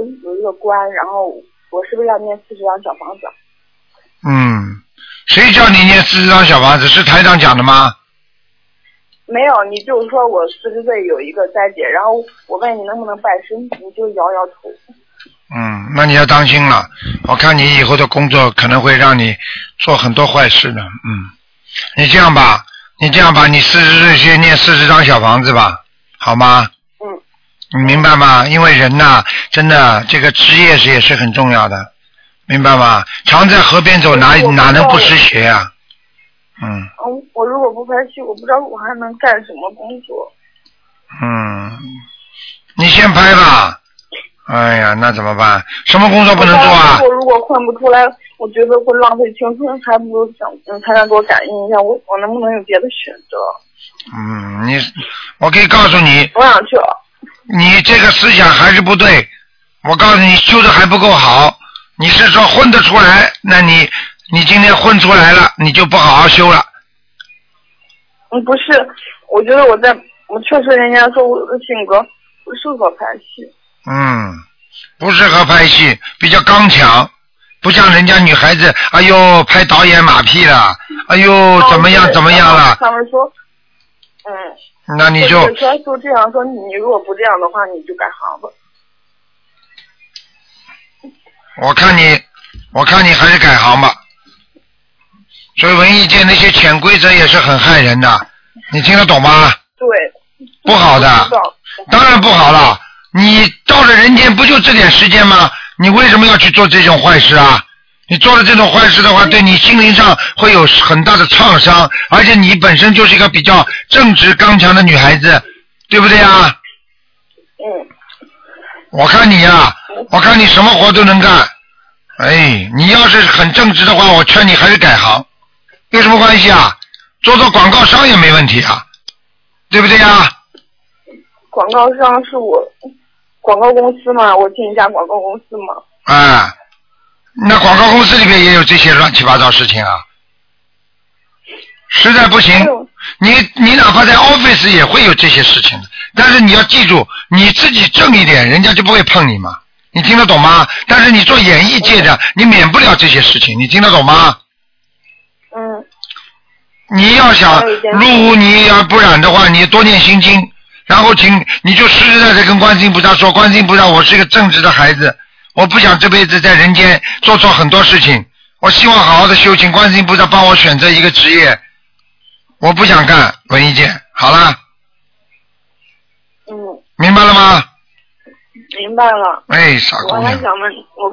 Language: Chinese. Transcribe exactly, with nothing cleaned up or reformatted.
有一个关，然后我是不是要念四十张小房子？ 嗯，谁叫你念四十张小房子？是台长讲的吗？ 没有，你就是说我四十岁有一个灾劫，然后我问你能不能拜师，你就摇摇头。 嗯，那你要当心了，我看你以后的工作可能会让你做很多坏事的。嗯，你这样吧，你这样吧，你四十岁先念四十张小房子吧，好吗？ 嗯。 你明白吗？因为人呐，真的这个职业是也是很重要的，明白吗？常在河边走，哪哪能不湿鞋呀、啊？嗯。 嗯，我如果不拍戏，我不知道我还能干什么工作。 嗯，你先拍吧。哎呀，那怎么办？什么工作不能做啊？ 我如果混不出来，我觉得会浪费青春，还不如想嗯，台长给我感应一下，我我能不能有别的选择？ 嗯，你，我可以告诉你。 我想去。 你这个思想还是不对，我告诉你，修的还不够好。你是说混得出来，那你你今天混出来了，你就不好好修了。 嗯，不是，我觉得我在，我确实人家说我的性格不适合拍戏。 嗯，不适合拍戏，比较刚强，不像人家女孩子，哎呦拍导演马屁了，哎呦怎么样怎么样了。 他们说，嗯。 那你就。 说就这样说，你如果不这样的话，你就改行吧。 我看你，我看你还是改行吧。所以文艺界那些潜规则也是很害人的，你听得懂吗？ 对。 不好的，当然不好了。你到了人间不就这点时间吗？你为什么要去做这种坏事啊？你做了这种坏事的话，对你心灵上会有很大的创伤，而且你本身就是一个比较正直刚强的女孩子，对不对啊？ 嗯。 我看你呀、啊，我看你什么活都能干。哎，你要是很正直的话，我劝你还是改行，有什么关系啊？做做广告商也没问题啊，对不对啊？ 广告商是我广告公司嘛，我进一家广告公司嘛。 啊，那广告公司里面也有这些乱七八糟事情啊。实在不行，你你哪怕在 office 也会有这些事情的，但是你要记住，你自己正一点，人家就不会碰你嘛。你听得懂吗？但是你做演艺界的，你免不了这些事情，你听得懂吗？ 嗯。 你要想入污泥而不染的话，你多念心经，然后请你就实实在在跟观世音菩萨说，观世音菩萨，我是一个正直的孩子，我不想这辈子在人间做错很多事情，我希望好好的修行，观世音菩萨帮我选择一个职业，我不想干文艺界，好了。 嗯。 明白了吗？ 明白了。 哎，傻姑娘。 我还想问，我